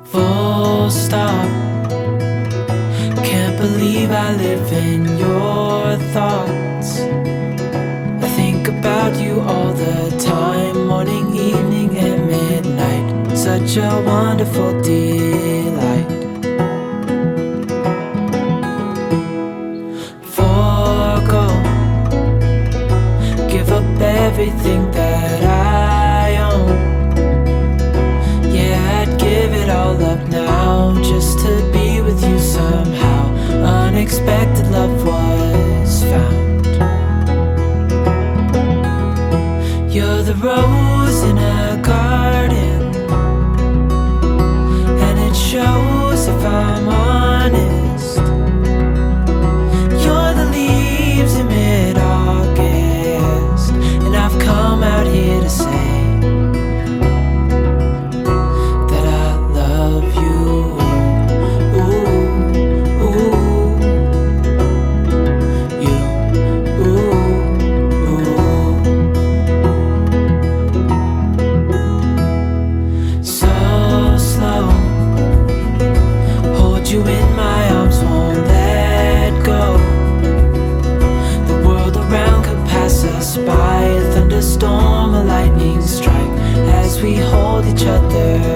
Full stop. Can't believe I live in your thoughts. I think about you all the time, morning, evening, and midnight. Such a wonderful delight. Forgo, give up everything that I own. Yeah, I'd give it all up now just to be with you somehow. Unexpected love was found. You're the rose in a garden, and it shows if I'm honest. You're the leaves in mid-August, and I've come out here to say you in my arms, won't let go. The world around could pass us by, a thunderstorm, a lightning strike, as we hold each other